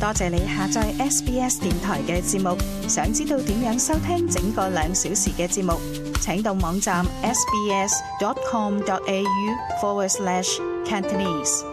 多謝你下載 SBS 電台嘅節目。想知道點樣收聽整個2小時嘅節目，請到網站 sbs.com.au/Cantonese。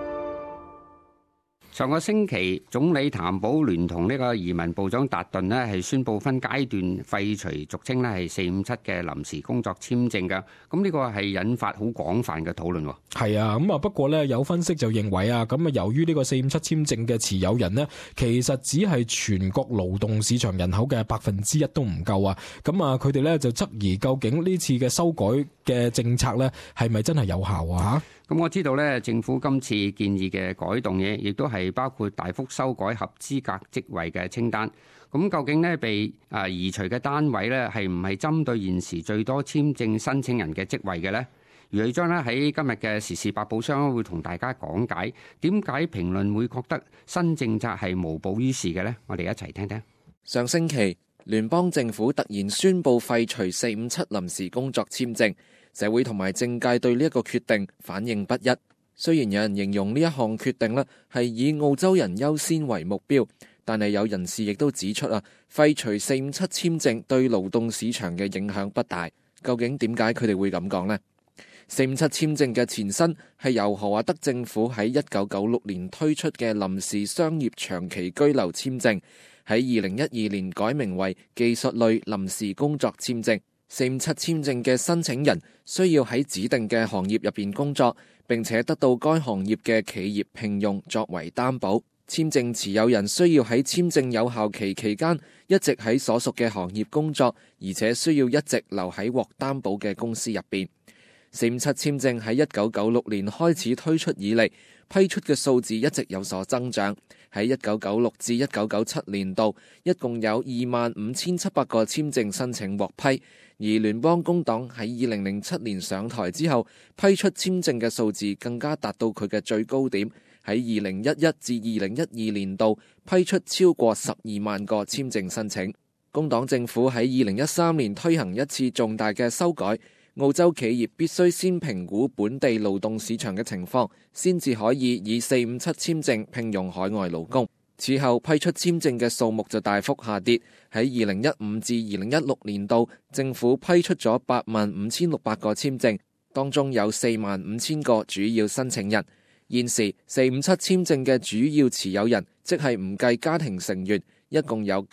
上個星期，總理譚寶聯同呢個移民部長達頓呢係宣布分階段廢除俗稱呢係457嘅臨時工作簽證㗎。咁呢個係引發好廣泛嘅討論。 係啊，咁啊不過呢，有分析就認為啊，咁啊由於呢個457簽證嘅持有人呢，其實只係全國勞動市場人口嘅1%都唔夠啊。咁啊佢哋呢就質疑究竟呢次嘅修改嘅政策呢係咪真係有效啊？ 咁我知道咧，政府今次建議嘅改動嘢，亦都係包括大幅修改合資格職位嘅清單。咁究竟呢被移除嘅單位咧，係唔係針對現時最多簽證申請人嘅職位嘅呢？余偉章咧喺今日嘅時事百寶箱會同大家講解點解評論會覺得新政策係無補於事嘅呢？我哋一齊聽聽。 上星期，聯邦政府突然宣布廢除457臨時工作簽證。社會同埋政界對呢一個決定反應不一。雖然有人形容呢一項決定呢係以澳洲人優先為目標，但係有人士亦都指出廢除457簽證對勞動市場嘅影響不大。究竟點解佢哋會咁講呢？457簽證嘅前身係由何華德政府喺1996年推出嘅臨時商業長期居留簽證，喺2012年改名為技術類臨時工作簽證。457簽證嘅申請人需要喺指定嘅行業入邊工作，並且得到該行業嘅企業聘用作為擔保。簽證持有人需要喺簽證有效期期間一直喺所屬嘅行業工作，而且需要一直留喺獲擔保嘅公司入邊。457簽證喺1996年開始推出以嚟，批出嘅數字一直有所增長。喺1996至1997年度，一共有25,700個簽證申請獲批。而聯邦工黨喺2007年上台之後，批出簽證嘅數字更加達到佢嘅最高點，喺2011至2012年度批出超過12萬個簽證申請。工黨政府喺2013年推行一次重大嘅修改，澳洲企業必須先評估本地勞動市場嘅情況，先至可以以457簽證聘用海外勞工。此後批出簽證嘅數目就大幅下跌，喺2015至2016年度，政府批出咗85,600個簽證，當中有45,000個主要申請人。現時457簽證嘅主要持有人，即係唔計家庭成員，一共有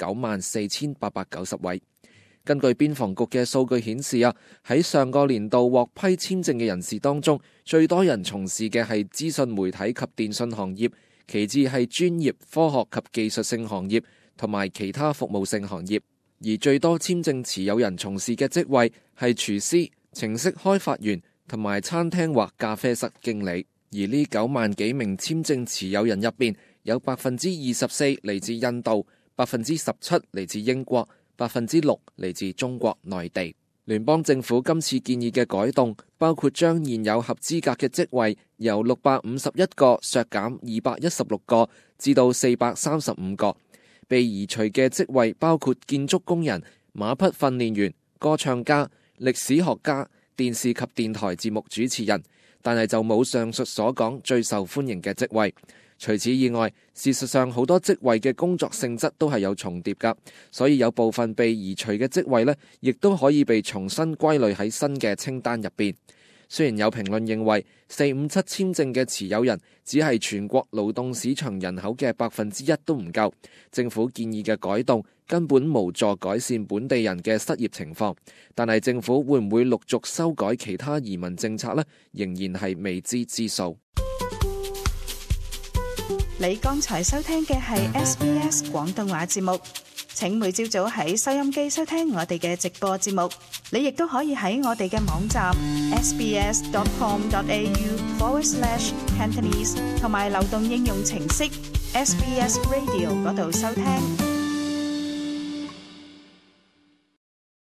94,890位。根據邊防局嘅數據顯示喺上個年度獲批簽證嘅人士當中，最多人從事嘅係資訊媒體及電信行業，其次係專業、科學及技術性行業同埋其他服務性行業，而最多簽證持有人從事嘅職位係廚師、程式開發員同埋餐廳或咖啡室經理。而呢9萬幾名簽證持有人入邊，有24%嚟自印度，17%嚟自英國，6%嚟自中國內地。聯邦政府今次建議嘅改動，包括將現有合資格嘅職位由651個削減216個，至到435個。被移除嘅職位包括建築工人、馬匹訓練員、歌唱家、歷史學家、電視及電台節目主持人，但係就冇上述所講最受歡迎嘅職位。除此以外，事實上好多職位嘅工作性質都係有重疊㗎，所以有部分被移除嘅職位呢，亦都可以被重新歸類喺新嘅清單入邊。雖然有評論認為457簽證嘅持有人只係全國勞動市場人口嘅1%都唔夠，政府建議嘅改動根本無助改善本地人嘅失業情況，但係政府會唔會陸續修改其他移民政策呢？仍然係未知之數。 你剛才收聽嘅係 SBS 廣東話節目，請每朝早喺收音機收聽我哋嘅直播節目。你亦都可以喺我哋嘅網站 sbs.com.au/Cantonese 同埋流動應用程式 SBS Radio 嗰度收聽。